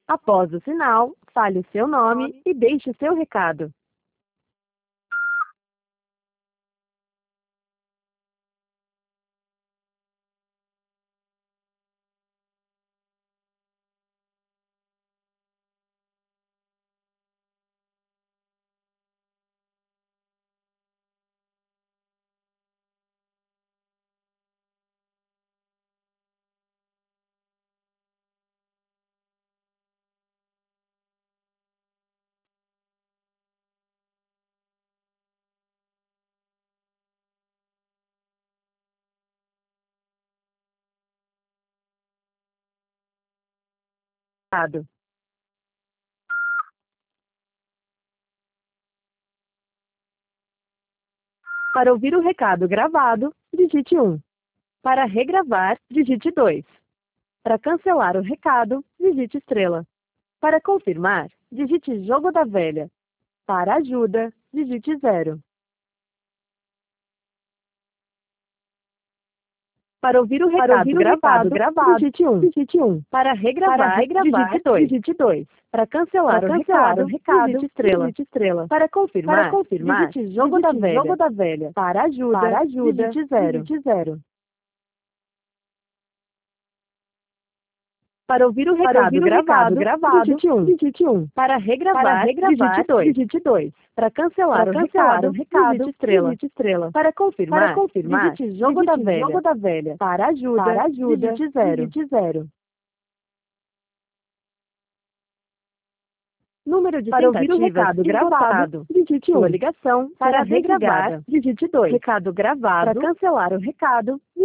Após o sinal, fale o seu nome e deixe o seu recado. Para ouvir o recado gravado, digite 1. Para regravar, digite 2. Para cancelar o recado, digite estrela. Para confirmar, digite jogo da velha. Para ajuda, digite 0. Para ouvir o recado gravado, digite 1. Para regravar, digite 2. Para cancelar o recado, digite estrela. Para confirmar, digite jogo da velha. Para ajuda, digite 0. Para ouvir o recado gravado, digite 1. Para regravar, digite 2. Para cancelar o recado, digite estrela. Para confirmar, digite jogo da velha. Para ajuda, digite 0. Número de para ouvir o recado gravado, digite 1. Sua ligação para regravar, digite 2. Recado gravado. Para cancelar o recado,